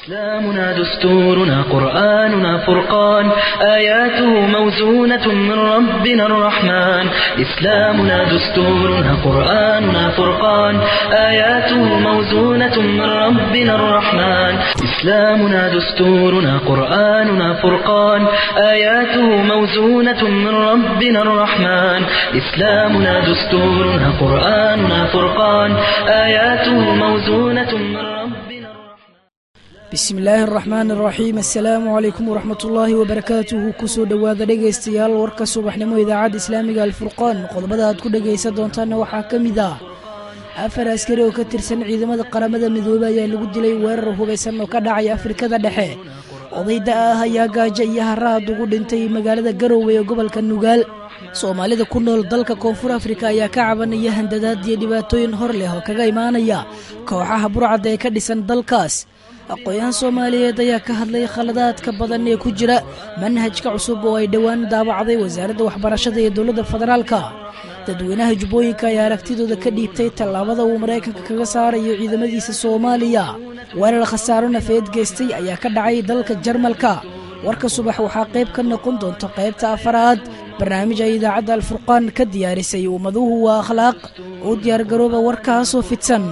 إسلامنا دستورنا قرآننا فرقان آياته موزونة من ربنا الرحمن إسلامنا دستورنا قرآننا فرقان آياته موزونة من ربنا الرحمن إسلامنا دستورنا قرآننا فرقان آياته موزونة من ربنا الرحمن إسلامنا دستورنا قرآننا فرقان آياته موزونة من ربنا الرحمن بسم الله الرحمن الرحيم السلام عليكم ورحمة الله وبركاته كسو دواذا dhegaystayaal warka subaxnimo idaacada islaamiga alfurqaan qodobada aad ku dhagaysan doontaan waxaa kamid ah afar askari oo ka tirsan ciidamada qaramada midoobay ayaa lagu dilay weerar hubeysan oo ka dhacay Afrikada dhexe odayda ah ayaa gaajo iyo haraad ugu dhintay magaalada Garowe ee gobolka Nugaal Soomaalida ku nool dalka Koonfur Afrika ayaa ka cabanaya handadaad iyo dhibaatooyin hor leh oo kaga imaanaya kooxaha burcad ee ka dhisan dalkaas aqoon Soomaaliyeed ayaa ka hadlay khaladaadka badan ee ku jira manhajka cusub oo ay dhawaan daabacday wasaaradda waxbarashada ee dawladda federaalka dadweynaha Jubbooyinka ayaa aragtidooda ka dhiibtay tallaabada uu Mareykanka kaga saarayo ciidamadiisa Soomaaliya weerar khasaaro nafeed geystay ayaa ka dhacay dalka Jarmalka warka subax waxaa qayb ka noqon doonta qaybta afaraad barnaamijka idaacada alfurqaan ka diyaarisay ummaduhu waa akhlaaq oo diyaar garooba warkaas oo fidsan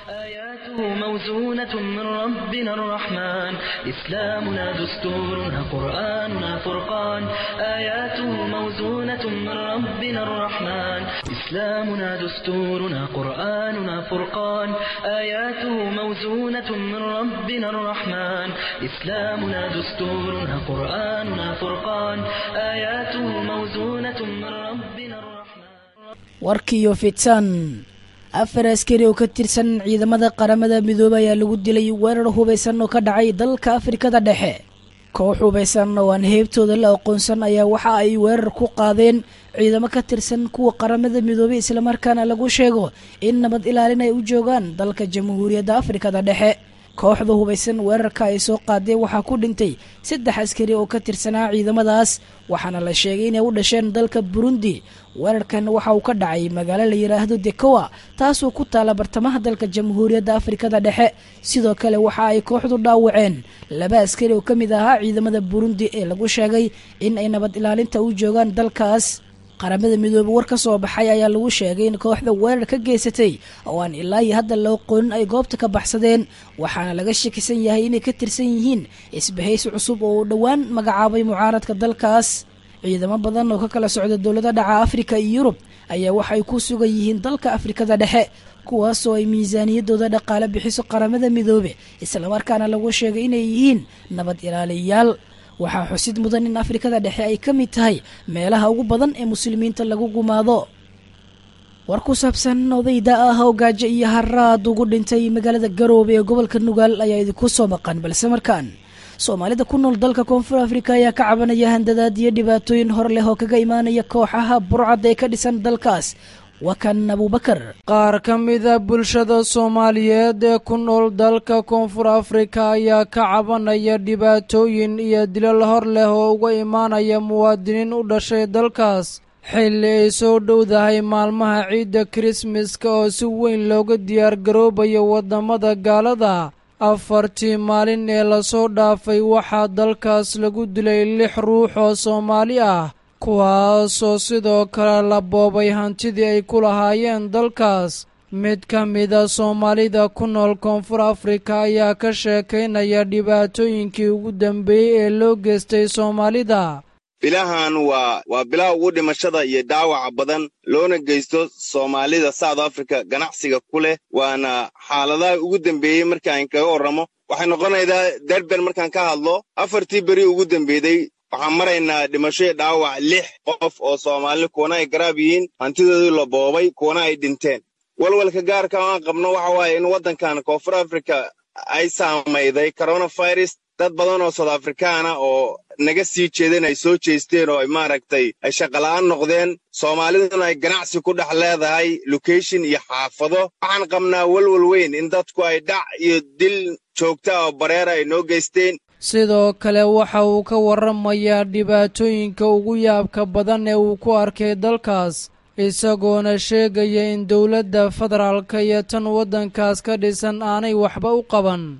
موزونة من ربنا الرحمن إسلامنا دستورنا قرآننا فرقان آياته موزونة من ربنا الرحمن إسلامنا دستورنا قرآننا فرقان آياته موزونة من ربنا الرحمن إسلامنا دستورنا قرآننا فرقان آياته موزونة من ربنا الرحمن warkiyo fidsan afar askari oo ka tirsan ciidamada qaramada midoobay ayaa lagu dilay weerar hubeysan oo ka dhacay dalka Afrikada dhexe koox hubeysan oo aan heebtooda la aqoonsan ayaa waxa ay weerar ku qaadeen ciidamo ka tirsan kuwa qaramada midoobay isla markaana lagu sheego in nabad ilaalin ay u joogaan dalka Jamhuuriyadda Afrikada dhexe kooxda hubeysan weerarka ay soo qaadeen waxa ku dhintay 3 askari oo ka tirsanaa ciidamadaas waxaana la sheegay inay u dhasheen dalka Burundi weerarkan waxa uu ka dhacay magaalo la yiraahdo Dekowa taasoo ku taala bartamaha dalka Jamhuuriyadda Afrikada dhexe sidoo kale waxa ay kooxdu dhaawaceen 2 askari oo kamid ah ciidamada Burundi ee lagu sheegay in ay nabad ilaalinta u joogaan dalkaas qaramada midoobay war ka soo baxay ayaa lagu sheegay in kooxda weerar ka geysatay oo aan ilaa hadda loo qoon ay goobta ka baxsadeen waxaana laga shakisan yahay inay ka tirsan yihiin isbahaysi cusub oo dhawaan magacaabay mucaaradka dalkaas ciidamo badan oo ka kala socda dawladda dhaca Afrika iyo Yurub ayaa waxay ku sugan yihiin dalka Afrikada dhexe kuwaas oo ay miisaaniyadooda dhaqaale bixiso qaramada midoobay isla markaana lagu sheegay inay yihiin nabad ilaaliyayaal waxaa xusid mudan in Afrikada dhexe ay ka mid tahay meelaha ugu badan ee muslimiinta lagu gumaado war ku saabsan odayda ah oo gaajo iyo haraad ugu dhintay magaalada Garowe ee gobolka Nugaal ayaa idinku soo maqan balse markaan Soomaalida ku nool dalka Koonfur Afrika ayaa ka cabanaya handadaad iyo dhibaatooyin hor leh oo kaga imaanaya kooxaha burcad ee ka dhisan dalkaas wakan Abubakar qaar kamida bulshada Soomaaliyeed ee ku nool dalka Koonfur Afrika ayaa ka cabanaya dhibaatooyin iyo dilal hor leh oo uga imaanaya muwaadiniin u dhashay dalkaas xilli ay soo dhowdahay maalmaha ciida Christmaska oo si weyn looga diyaar garoobayo wadamada gaalada afartii maalin ee la soo dhaafay waxaa dalkaas lagu dilay 6 ruux oo Soomaali ah kuwaasoo sidoo kale la boobay hantidii ay ku lahaayeen dalkaas mid ka mida Soomaalida ku nool Koonfur Afrika ayaa ka sheekaynaya dhibaatooyinkii ugu dambeeyay ee loo geystay Soomaalida bilahan waa bilaha ugu dhimashada iyo dhaawaca badan loona geysto Soomaalida South Africa ganacsiga ku leh waana xaaladaha ugu dambeeyay markaan kaga warramo waxay noqonaysaa Durban markaan ka hadlo afartii bari ugu dambeeyay waxaan maraynaa dhimasho dhaawac 6 qof oo Soomaali kuwana ay garaab yihiin hantidooda la boobay kuwana ay dhinteen walwalka gaarka aan qabno waxa waaye in wadankan Koonfur Afrika ay saameeyday coronavirus dad badan oo South Africana oo naga sii jeedeen ay soo jeesteen oo ay maaragtay ay shaqo la'aan noqdeen Soomaaliduna ay ganacsi ku dhex leedahay location iyo xaafado waxaan qabnaa walwal weyn in dadku ay dhac iyo dil joogta oo bareer ay noo geysteen sidoo kale waxa uu ka warramayaa dhibaatooyinka ugu yaabka badan ee uu ku arkay dalkaas isagoona sheegaya in dawladda federaalka iyo tan waddankaas ka dhisan aanay waxba u qaban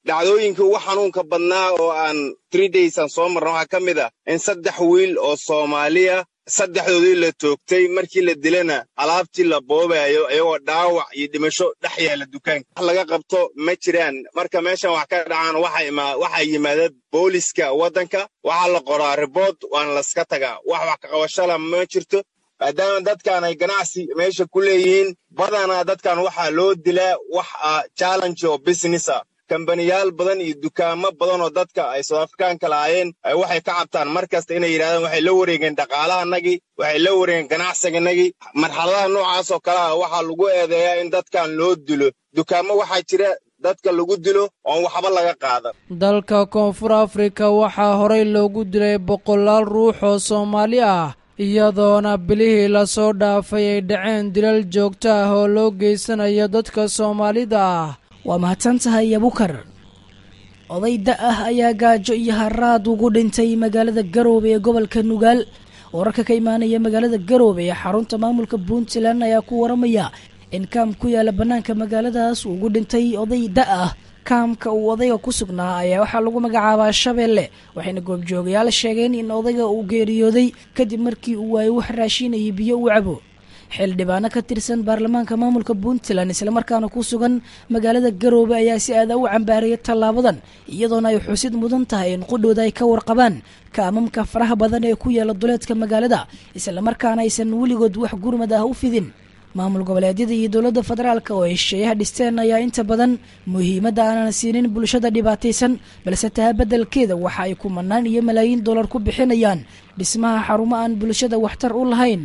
dhacdooyinka ugu xanuunka badnaa oo aan 3 days aan soo marno waxaa ka mid ah in 3 wiil oo Soomaaliya saddexdoodii la toogtay markii la dilana alaabtii la boobayo ayagoo dhaawac iyo dhimasho dhex yaala dukaanka wax laga qabto ma jiraan marka meeshan wax ka dhacaan waxa yimaada booliska waddanka waxa la qoraa report waan la iska tagaa wax ka qabashada ma jirto maadaama dadkan ay ganacsi meesha ku leeyihiin badanaa dadkan waxaa loo dilaa wax challenge oo business ah kambaniyaal badan iyo dukaamo badan oo dadka ay South Africaanka lahaayeen waxay ka cabtaan markasta inay yiraahdaan waxay la wareegeen dhaqaalahanagii waxay la wareegeen ganacsiganagii marxaladaha noocaas oo kale ah waxaa lagu eedeeyaa in dadkan loo dilo dukaamo waxaa jira dadka lagu dilo oo waxba laga qaadan dalka Koonfur Afrika waxaa horey loogu dilay 100 ruux oo Soomaali ah iyadoona bilihii la soo dhaafay ay dhaceen dilal joogto ah oo loo geysanayo dadka Soomaalida ah waa mahadsantahay Abukar oday da ah ayaa gaajo iyo haraad ugu dhintay magaalada Garowe ee gobolka Nugaal wararka ka imaanaya magaalada Garowe ee xarunta maamulka Puntland ayaa ku waramaya in kaam ku yaala banaanka magaaladaas ugu dhintay oday da ah kaamka uu odayga ku sugnaa ayaa waxaa lagu magacaabaa Shabeelle waxayna goobjoogayaal sheegeen in odayga uu geeriyooday kadib markii uu waayay wax raashin iyo biyo u cabo xildhibaano ka tirsan baarlamaanka maamulka Puntland isla markaana ku sugan magaalada Garowe ayaa si aad u cambaarayay talaabadan iyadoona ay xusid mudan tahay in qudhooda ay ka warqabaan kaamamka faraha badan ee ku yaala duleedka magaalada isla markaana aysan weligood wax gurmad ah u fidin maamul goboleedyada iyo dowladda federaalka oo heshiiyaha dhisteen ayaa inta badan muhiimadda aanan siinin bulshada dhibaataysan balse taa beddelkeeda waxa ay kumanaan iyo malaayiin dollar ku bixinayaan dhismaha xarumo aan bulshada waxtar u lahayn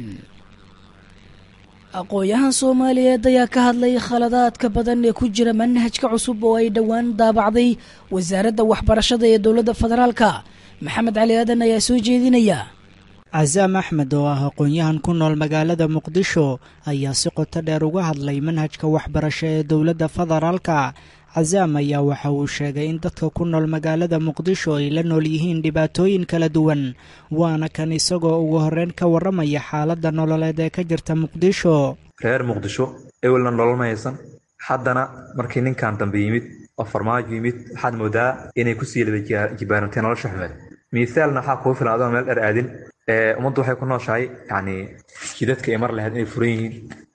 aqoonyahan Soomaaliyeed ayaa ka hadlay khaladaadka badan ee ku jira manhajka cusub oo ay dhawaan daabacday wasaaradda waxbarashada ee dowladda federaalka Maxamed Cali Aadan ayaa soo jeedinaya Cazaam Axmed oo ah aqoonyahan ku nool magaalada Muqdisho ayaa si qoto dheer uga hadlay manhajka waxbarasho ee dowladda federaalka Cazaam ayaa waxa uu sheegay in dadka ku nool magaalada Muqdisho ay la nool yihiin dhibaatooyin kala duwan waana kan isagoo ugu horreyn ka waramaya xaaladda nololeed ee ka jirta Muqdisho reer Muqdisho ewelna nolol ma haysan haddana markii ninkan dambe yimid oo farmaajo yimid waxaad moodaa inay ku sii jibaanteen nolosha xumeed miisaalna waxaa kuu filan adoo meel dheer aadin ummaddu waxay ku nooshahay yani jidadka ay mar lahayd inay furan yihiin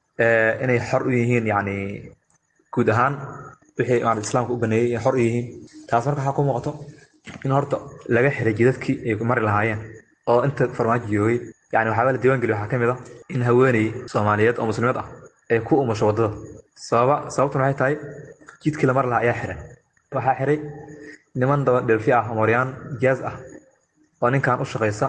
inay xor u yihiin yani guud ahaan wixii islaamka u baneeyay xor yihiin taas marka waxa ku muuqato in horta laga xiray jidadkii ay mari lahaayeen oo inta farmaajo joogay yani waxa la diiwaan geliyo waxa kamid ah in haweeney Soomaaliyeed oo muslimad ah ay ku umusho wadada sababtu waxay tahay jidkii la mar lahaa ayaa xiray waxa xiray niman dhalfi ah Mooriyaan jaaz ah oo ninkan u shaqeysa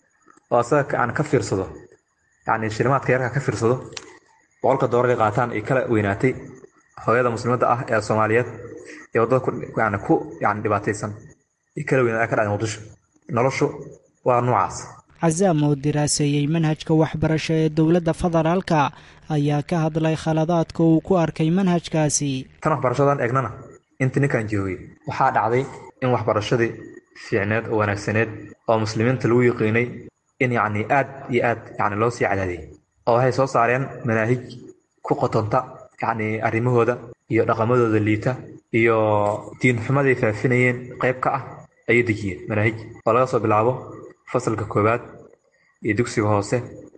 oo asaga aan ka fiirsado yani shirmaadka yarka ka fiirsado boqolka doolar ay qaataan ay kala weynaatay hooyada muslimada ah ee Soomaaliyeed ee wadada ku dhibaataysan ay kala weynaatay ka dhacday Muqdisho noloshu waa noocaas Cazaam oo diraaseeyay manhajka waxbarasho ee dowladda federaalka ayaa ka hadlay khaladaadka uu ku arkay manhajkaasi tan waxbarashadan eegnana inta ninkan joogay waxaa dhacday in waxbarashadii fiicneed oo wanaagsaneed oo muslimiinta lagu yiqiinay in yani aad iyo aad loo sii cadaadiyay oo waxay soo saareen manaahij ku qotonta yani arrimahooda iyo dhaqamadooda liita iyo diin xumaday faafinayeen qayb ka ah ayay dejiyeen manaahij oo laga soo bilaabo fasalka koowaad iyo dugsiga hoose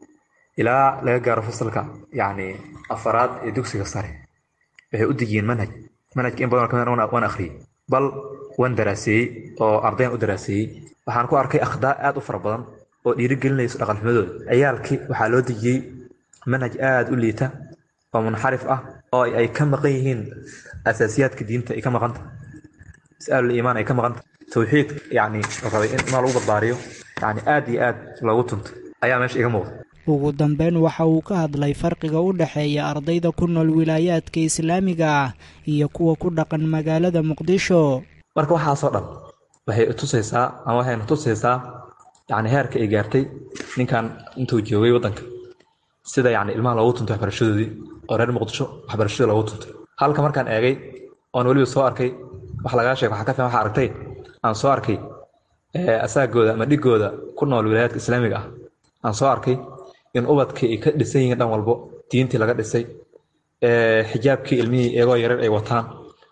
ilaa laga gaaro fasalka yani afaraad ee dugsiga sare waxay u dejiyeen manhajka in badan kamid waan akhriyay bal waan daraaseeyey oo ardaydan u daraaseeyey waxaan ku arkay akhdaa aad u fara badan oo dhiirigelinayso dhaqan xumadooda ciyaalkii waxaa loo dejiyey manhaj aad u liita oo munxarif ah oo ay ka maqan yihiin asaasiyaadka diinta ay ka maqanta mas'alul iimaan ay ka maqanta tawxiid yani rabay in lagu barbaariyo yani aad iyo aad loogu tunto ayaa meesha iga muuqda ugu dambeyn waxa uu ka hadlay farqiga u dhaxeeya ardayda ku nool wilaayaadka islaamiga ah iyo kuwa ku dhaqan magaalada Muqdisho marka waxaasoo dhan waxay tusaysaa ama waxayna tusaysaa yani heerka ay gaartay ninkan intuu joogay waddanka sida yani ilmaha loogu tuntay waxbarashadoodii oo reer Muqdisho waxbarashada loogu tuntay halka markaan eegay oon weliba soo arkay wax laga sheego waxa ka fiican waxa aragtay aan soo arkay asaagooda ama dhigooda ku nool wilaayaadka islaamiga ah aan soo arkay in ubadkii ay ka dhisan yihiin dhan walbo diintii laga dhisay xijaabkii ilmihii iyagoo yarar ay wataan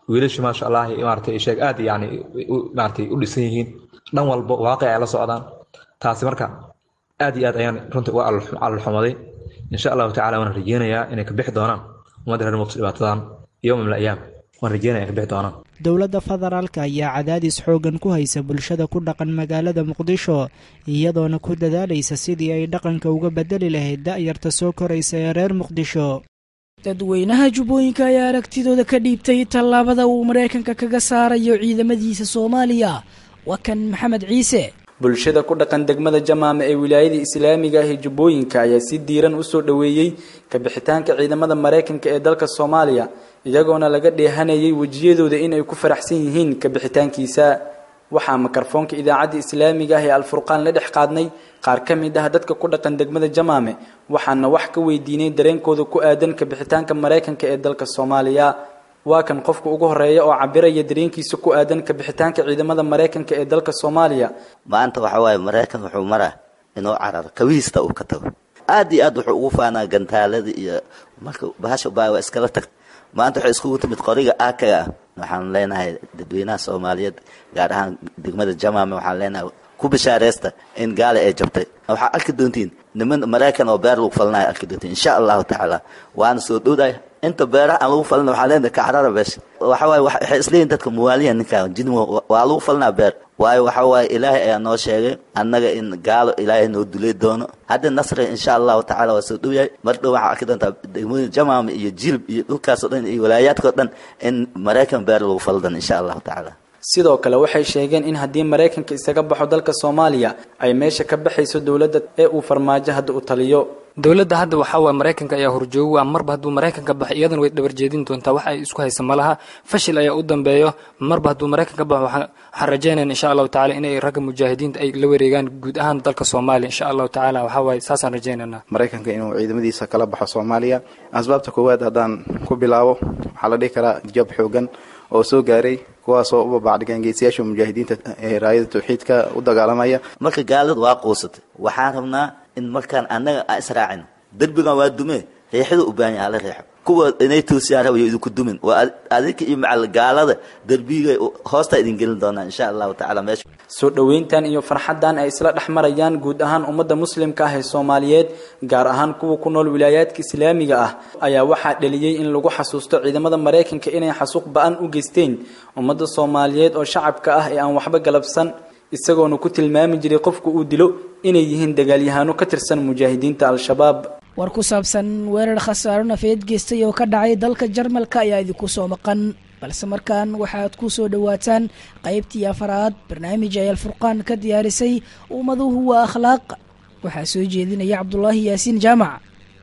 wiilashu maasha allah maartay sheeg aad yani maartay u dhisan yihiin dhan walba waaqi ay la socdaan taasi marka aad iyo aad ayaan runtii uga alxumaday insha Allah ta'ala waan rajeynayaa inay ka bixi doonaan ummadda reer Muqdisho dhibaatadan yawm min al-ayyam waan rajeynayaa ka bixi doonaan dowladda federaalka ayaa cadaadis xoogan ku haysa bulshada ku dhaqan magaalada Muqdisho iyadoona ku dadaalaysa sidii ay dhaqanka uga bedeli lahayd da'yarta soo koraysa ee reer Muqdisho dadweynaha jubbooyinka ayaa aragtidooda ka dhiibtay tallaabada uu Mareykanka kaga saarayo ciidamadiisa Soomaaliya waa kan Maxamed Ciise bulshada ku dhaqan degmada Jamaame ee wilaayada Islaamiga ah ee Jubbooyinka ayaa si diiran u soo dhaweeyay ka bixitaanka ciidamada Mareykanka ee dalka Soomaaliya iyagoona laga dheehanayay wajiyadooda in ay ku faraxsan yihiin ka bixitaankiisa waxa mikrofoonka idaacada Islaamiga ah ee Al-Furqaan la dhex qaadnay qaar ka mid ah dadka ku dhaqan degmada Jamaame waxaana wax ka weydiinay dareenkooda ku aadan ka bixitaanka Mareykanka ee dalka Soomaaliya waa kan qofka ugu horeeya oo cabiraya dareenkiisa ku aadan ka bixitaanka ciidamada Mareykanka ee dalka Soomaaliya maanta waxa way Mareykan wuxuu maraa inuu carar kawiista uu ka tago aad iyo aad wuxuu ugu faanaa gantaalada iyo marka bahasha baa iskala tag maanta waxa isku timid qoriga aakaga waxaan leenahay dadweynaha Soomaaliyeed gaar ahaan degmada Jamaame waxaan leenahay ku bishaareysta in gaal ay jabtay waxa arki doontiin niman Mareykan oo beer lagu falnaa arki doontiin insha Allah ta'ala waan soo dhowday inta beeraha aan lagu falnaa waxa leenahay ka carara beesh waxa way waxa isleen dadka muwaaliyan ninka jin waa lagu falnaa beer waayo waxa way Ilaahay ayaa noo sheegay annaga in gaalo Ilaahay noo dulay doono hadda nasri insha Allah ta'ala waa soo dhoway mardo waxa arki doontaa degmada Jamaame iyo Jilb iyo dhulkaas oo dhan iyo walaayaadka oo dhan in Mareykan beer lagu faldan insha Allah ta'ala sidoo kale waxay sheegeen in haddii Mareykanka isaga baxo dalka Soomaaliya ay meesha ka baxayso dawladda ee uu farmaajo hadda u taliyo dawladda hadda waxa waa Mareykanka ayaa horjoogo marba hadduu Mareykanka baxo iyadan way dhabar jeedin doontaa wax ay isku haysan malaha fashil ayaa u dambeeyo marba hadduu Mareykanka baxo waxaan rajaynaynaa insha Allah ta'ala inay rag mujaahidiin ay la wareegaan guud ahaan dalka Soomaaliya insha Allah ta'ala waxa way saasaan rajaynaynaa Mareykanka inuu ciidamadiisa kala baxo Soomaaliya asbaabta koowaad hadaan ku bilaabo waxa la dhihi karaa jab xoogan oo soo gaaray kuwaas oo u baacdigan geesiyaasha mujaahidiinta ee raayada tawxiidka u dagaalamaya marka gaaladu waa qoosatay waxaan rabnaa in markaan annaga israacin darbigan waa dume reexdu u baahan yahay la reexo kuwa inay toosiyaan way idinku dumin waa adinka iyo macal gaalada darbiga hoosta idin gelin doonaa insha Allah ta'ala meesha soo dhaweyntan iyo farxadan ay isla dhaxmarayaan guud ahaan ummadda muslimka ah ee Soomaaliyeed gaar ahaan kuwa ku nool wilaayadka Islaamiga ah ayaa waxa dhaliyay in lagu xasuusto ciidamada Mareykanka inay xasuuq ba'an u geysteen ummadda Soomaaliyeed oo shacabka ah ee aan waxba galabsan isagoona ku tilmaami jiray qofku uu dilo inay yihiin dagaalyahano ka tirsan mujaahidiinta al-shabaab war ku saabsan weerar khasaaro nafeed geystay oo ka dhacay dalka Jarmalka ayaa idinku soo maqan balse markaan waxaad ku soo dhawaataan qaybtii afraad barnaamij ay Al-Furqaan ka diyaarisay ummaduhu waa akhlaaq waxa soo jeedinaya Cabdullaahi Yaasiin Jaamac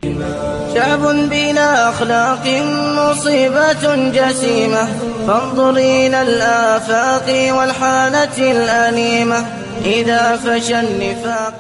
شعب بلا أخلاق مصيبة جسيمة فانظر إلى الآفاق والحالة الأليمة إذا فشى النفاق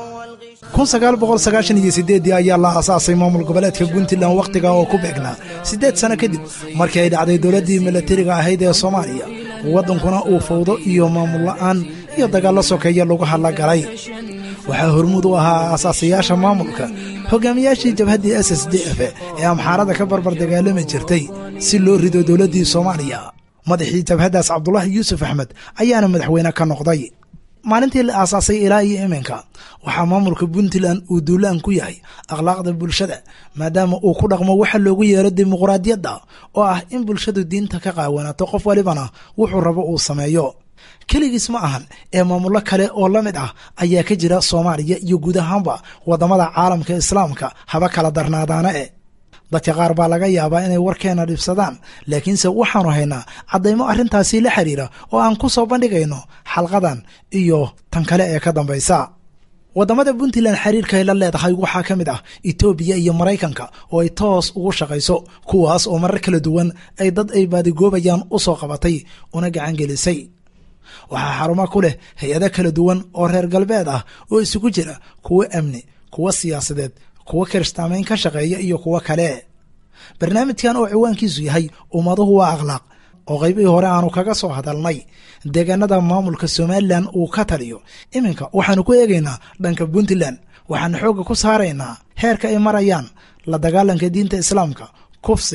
1998 ayaa la aasaasay maamul goboleedka Puntland waqtiga oo ku beegnaa 8 sano kadib markii ay dhacday dawladdii militariga ahayd ee Soomaaliya wadankuna uu fawdo iyo maamul la'aan iyo dagaal sokeeye lagu hadla galay waxaa hormuud u ahaa aasaasiyaasha maamulka hogaamiyaashii jabhaddii SSDF ee amxaarada ka barbar dagaalami jirtay si loo rido dawladdii Soomaaliya madaxii jabhaddaas Cabdullaahi Yuusuf Axmed ayaana madaxweyne ka noqday maalintii la aasaasay ilaa iyo iminka waxaa maamulka Puntland uu duulaan ku yahay akhlaaqda bulshada maadaama uu ku dhaqmo waxa loogu yeero dimuqraadiyadda oo ah in bulshadu diinta ka qaawanaato qof walibana wuxuu rabo uu sameeyo kaligiis ma ahan ee maamulo kale oo la mid ah ayaa ka jira Soomaaliya iyo guud ahaanba wadamada caalamka islaamka haba kala darnaadaana dadka qaar baa laga yaabaa inay warkeena dhibsadaan laakiinse waxaanu haynaa cadaymo arrintaasi la xiriira oo aan ku soo bandhigayno xalqadan iyo tan kale ee ka dambaysa wadamada Puntland xiriirka ay la leedahay waxaa ka mid ah Itoobiya iyo Mareykanka oo ay toos ugu shaqayso kuwaas oo marar kala duwan ay dad ay baadigoobayaan u soo qabatay una gacan gelisay waxaa xarumo ku leh hay'ado kala duwan oo reer galbeed ah oo isugu jira kuwa amni kuwa siyaasadeed kuwa kirishtaamayn ka shaqeeya iyo kuwa kale barnaamijkan oo ciwaankiisu yahay ummaduhu waa akhlaaq oo qaybihii hore aanu kaga soo hadalnay deegaanada maamulka Somaliland uu ka taliyo iminka waxaanu ku eegaynaa dhanka Puntland waxaan xoog ku saaraynaa heerka ay marayaan la dagaalanka diinta islaamka kufsiga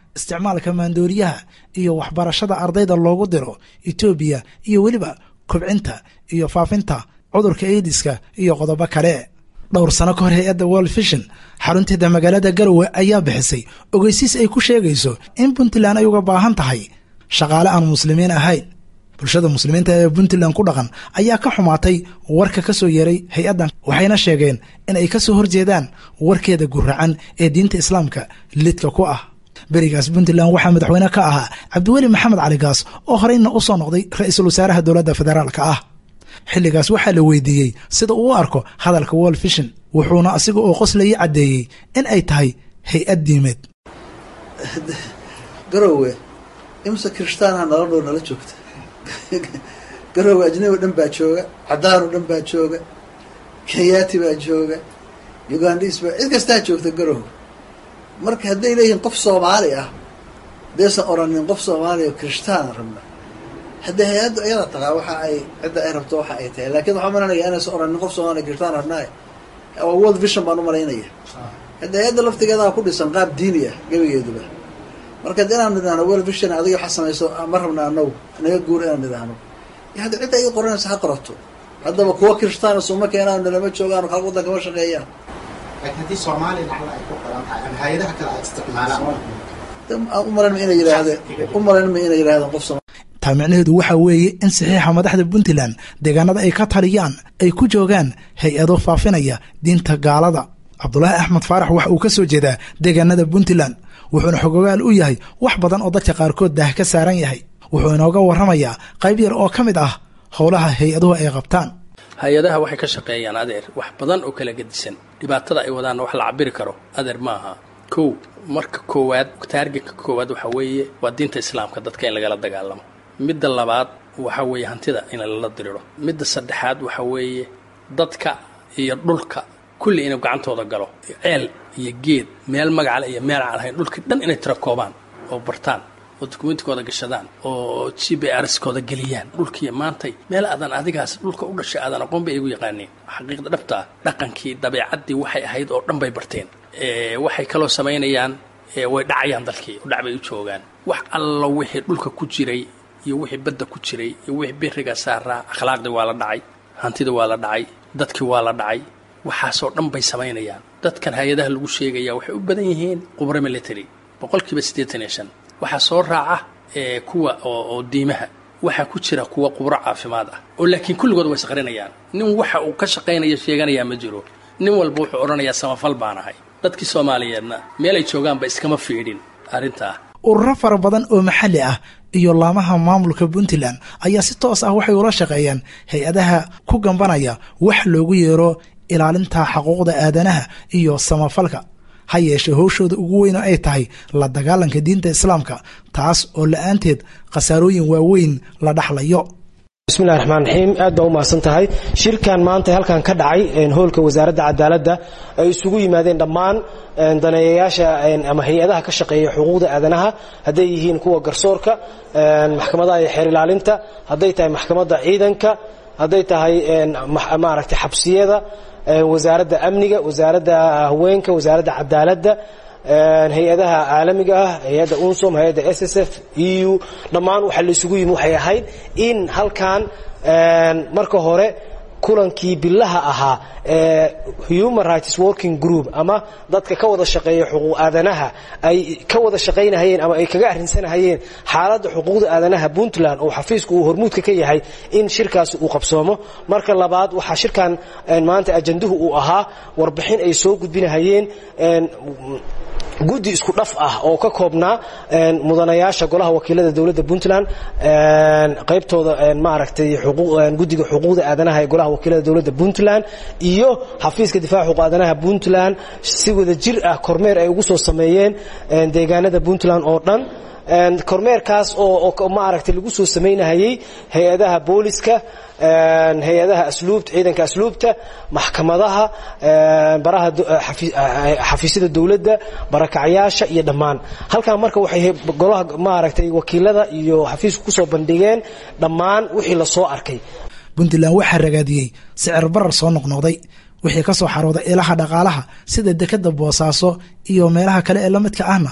isticmaalka maandooriyaha iyo waxbarashada ardayda loogu diro etoobiya iyo weliba kobcinta iyo faafinta cudurka aidiska iyo qodobo kale. dhowr sano ka hor hay-adda World Vision xarunteeda magaalada Garowe ayaa bixisay ogeysiis ay ku sheegayso in Puntland ay uga baahan tahay shaqaale aan muslimiin ahayn. bulshada muslimiinta ee Puntland ku dhaqan ayaa ka xumaatay warka ka soo yeeray hay-addan, waxayna sheegeen in ay ka soo horjeedaan warkeeda guracan ee diinta islaamka lidka ku ah. berigaas Puntland waxaa madaxweyne ka ahaa Cabdiweli Maxamed Cali Gaas oo horeyna u soo noqday ra'iisul wasaaraha dowladda federaalka ah. xilligaas waxaa la weydiiyey sida uu u arko hadalka World Vision, wuxuuna asiga oo qoslaya caddeeyey in ay tahay hay-ad diimeed. Garowe imsa kirishtaanaha nolol nala joogta. Garowe ajnabi dhan baa jooga, cadaan dhan baa jooga, Kenyaati baa jooga, Ugandis baa cid kastaa joogta Garowe. marka hadday leeyihiin qof Soomaali ah deesan oranin qof Soomaali oo kirishtaan rabna hadda hay-addu ayada tagaa waxa ay cidda ay rabto waxa ay tahay, laakiin waxaa malanaya inaysa oranin qof Soomaali kirishtaan rabnaa oo World Vision baan u malaynaya. hadda hay-adda laftigeeda ku dhisan qaab diini ah gabigeeduba. marka inaan nidhaahno World Vision adiga waxa samayso ma rabnaa anagu naga guur inaan nidhaahno hadda cidda ay qoranaysa ha qorato. haddaba kuwa kirishtaan Soomaali keenaan lama joogaan oo waddanka ma shaqeeyaan. laakiin haddii Soomaali lacala ay ku qoran tahay ama hay'adaha kale ay isticmaalaan umaran inay yiraahdaan qof Soomaali. taa micnaheedu waxa weeye in saxiixa madaxda Puntland deegaanada ay ka taliyaan ay ku joogaan hay-ado faafinaya diinta gaalada. Cabdullaahi Axmed Faarax waxa uu ka soo jeedaa deegaanada Puntland, wuxuuna xogogaal u yahay wax badan oo dadka qaarkood daah ka saaran yahay. wuxuu inooga warramayaa qayb yar oo ka mid ah howlaha hay-aduhu ay qabtaan. hay-adaha waxay ka shaqeeyaan adeer wax badan oo kala gedisan. dhibaatada ay wadaan wax la cabiri karo adeer maaha. kow marka koowaad taargetka koowaad waxa weeye waa diinta islaamka dadka in lagala dagaalamo. midda labaad waxa weeye hantida in lala diriro. midda saddexaad waxa weeye dadka iyo dhulka kulli inuu gacantooda galo. ceel iyo geed meel magac iyo meel aan ahayn dhulka dhan inay tira koobaan oo bartaan oo dukumentikooda gashadaan oo GPRS-kooda geliyaan. dhulkii maantay meel aadan adigaas dhulka u dhashay aadan aqoon bay igu yaqaaneen. xaqiiqda dhabta dhaqankii dabeecadii waxay ahayd oo dhan bay barteen. waxay kaloo samaynayaan way dhacayaan dalkii u dhacbay u joogaan. wax alla wixii dhulka ku jiray iyo wixii badda ku jiray iyo wixii biriga saaraa akhlaaqdii waa la dhacay, hantida waa la dhacay, dadkii waa la dhacay. waxaasoo dhan bay samaynayaan. dadkan hay-adaha lagu sheegaya waxay u badan yihiin khubro military 85%. waxaa soo raaca kuwa oo diimaha. waxaa ku jira kuwa khubro caafimaad ah oo laakiin kulligood way isqarinayaan. nin waxa uu ka shaqaynaya sheeganaya ma jiro. nin walba wuxuu odhanayaa samafal baan ahay. dadkii Soomaaliyeedna meel ay joogaanba iskama fiidhin arrintaa. ururo fara badan oo maxalli ah iyo laamaha maamulka Puntland ayaa si toos ah waxay ula shaqeeyaan hay-adaha ku gambanaya wax loogu yeero ilaalinta xuquuqda aadanaha iyo samafalka. ha yeeshee howshooda ugu weyn ay tahay la dagaalanka diinta islaamka, taas oo la'aanteed khasaarooyin waaweyn la dhaxlayo. bismillahi raxmaan raxiim. aad baa u mahadsan tahay. shirkan maanta halkan ka dhacay hoolka wasaaradda cadaaladda ay isugu yimaadeen dhammaan daneeyayaasha ama hay-adaha ka shaqeeya xuquuqda aadanaha, hadday yihiin kuwa garsoorka, maxkamadaha iyo xeer ilaalinta, hadday tahay maxkamadda ciidanka, hadday tahay maaragtay xabsiyada, wasaaradda amniga, wasaaradda haweenka, wasaaradda cadaaladda, hay-adaha caalamiga ah, hay-adda UNSOM, hay-adda SSF, EU, dhammaan waxa la isugu yimi waxay ahayd in halkan marka hore kulankii bilaha ahaa Human Rights Working Group ama dadka ka wada shaqeeya xuquuq aadanaha ay ka wada shaqeynayeen ama ay kaga arrinsanayeen xaaladda xuquuqda aadanaha Puntland oo xafiisku uu hormuudka ka yahay in shirkaas uu qabsoomo. marka labaad waxa shirkan maanta ajanduhu uu ahaa warbixin ay soo gudbinayeen guddi isku dhaf ah oo ka koobnaa mudanayaasha golaha wakiilada dawladda Puntland, qaybtooda maaragtay guddiga xuquuqda aadanaha ee golaha wakiilada dawladda Puntland iyo xafiiska difaaca xuquuqda aadanaha Puntland si wada jir ah kormeer ay ugu soo sameeyeen deegaanada Puntland oo dhan. kormeerkaas oo maaragtay lagu soo sameynayay hay-adaha booliska, hay-adaha asluubta, ciidanka asluubta, maxkamadaha, baraha xafiisyada dawladda, barakacyaasha iyo dhammaan. halkan marka waxay golaha maaragtay wakiilada iyo xafiisku ku soo bandhigeen dhammaan wixii la soo arkay. Puntland waxaa ragaadiyey sicir barar soo noqnoqday wixii ka soo xarooday ilaha dhaqaalaha sida dekada Boosaaso iyo meelaha kale ee la midka ahna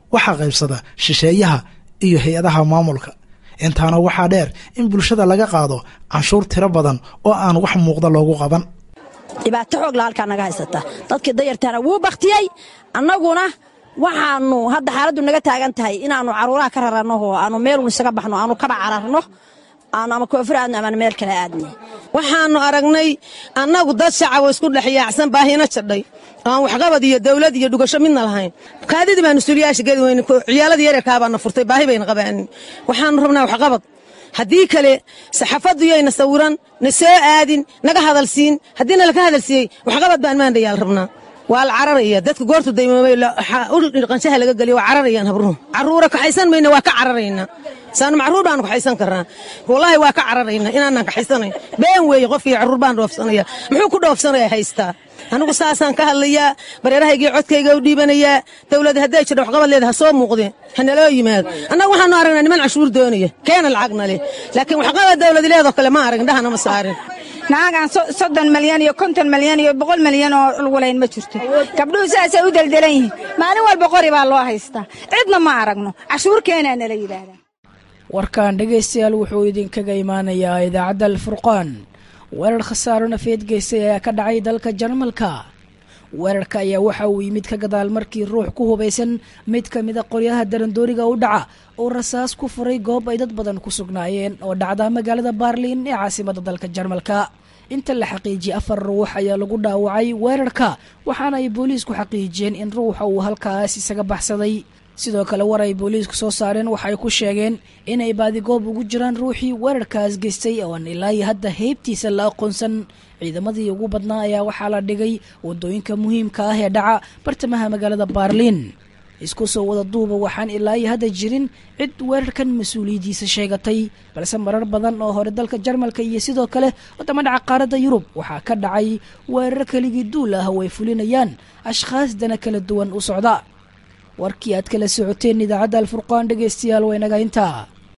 waxaa qaybsada shisheeyaha iyo hay-adaha maamulka intaana waxaa dheer in bulshada laga qaado canshuur tiro badan oo aan wax muuqda loogu qaban dhibaato xoog la halkaa naga haysata dadkii dayartaana wuu baktiyey annaguna waxaanu hadda xaaladdu naga taagan tahay inaannu carruuraha ka raranno oo aanu meelun isaga baxno aanu kaba cararno aanu ama koofur aadno ama meel kale aadno waxaannu aragnay annagu dad shacabo isku dhex yaacsan baahina jadhay aan waxqabad iyo dawlad iyo dhugasho midna lahayn kaadidii baanu suuliyaasha gedi weyne ciyaaladii yaryarkaa baana furtay baahi bayna qabaanin waxaannu rabnaa waxqabad haddii kale saxaafaddu yayna sawiran na soo aadin naga hadalsiin haddiina laka hadalsiiyey waxqabad baan maandhayaal rabnaa waa la cararaya dadka goortu daymoomay qanshaha laga geliyo waa cararayaan habruhu carruura kaxaysan mayna waa ka cararaynaa saanu macruur baanu kaxaysan karnaa wallaahi waa ka cararaynaa inaanaan kaxaysanayn been weeye qofkii carruur baan dhoofsanaya muxuu ku dhoofsanaya haystaa anigu saasaan ka hadlayaa bareerahaygii codkayga u dhiibanayaa dawlad hadday jidha waxqabad leeda ha soo muuqdeen ha naloo yimaado annagu waxaanu aragnaa niman cashuur doonaya keena lacagna leh laakiin waxqabad dawlad leedoo kale ma arag indhahana ma saarin nacagaan 30 malyan iyo 50 malyan iyo 100 malyan oo lugulayn ma jirto gabdhuhu saasay u daldalan yihiin maalin walba qori baa loo haystaa cidna ma aragno cashuur keenaa nala yidhaahdaa warkaan dhegaystayaal wuxuu idinkaga imaanayaa idaacadda alfurqaan weerar khasaaro nafeed geystay ayaa ka dhacay dalka jarmalka weerarka ayaa waxa uu yimid ka gadaal markii ruux ku hubaysan mid ka mid a qoryaha darandooriga u dhaca oo rasaas ku furay goob ay dad badan ku sugnaayeen oo dhacda magaalada Berlin ee caasimadda dalka jarmalka inta la xaqiijiyay 4 ruux ayaa lagu dhaawacay weerarka waxaana ay booliisku xaqiijiyeen in ruuxa uu halkaas isaga baxsaday sidoo kale war ay booliisku soo saareen waxay ku sheegeen inay baadigoob ugu jiraan ruuxii weerarkaas geystay oo aan ilaa hadda heybtiisa la aqoonsan ciidamadii ugu badnaa ayaa waxaa la dhigay wadooyinka muhiimka ah ee dhaca bartamaha magaalada Berlin isku soo wada duuba waxaan ilaa hadda jirin cid weerarkan mas'uuliyadiisa sheegatay balse marar badan oo hore dalka Jarmalka iyo sidoo kale wadamada qaaradda Yurub waxaa ka dhacay weerar kaligii duul ah oo ay fulinayaan ashxaas dana kala duwan u socda warkii aad kala socoteen idaacadda alfurqaan dhegeystayaal waynaga intaa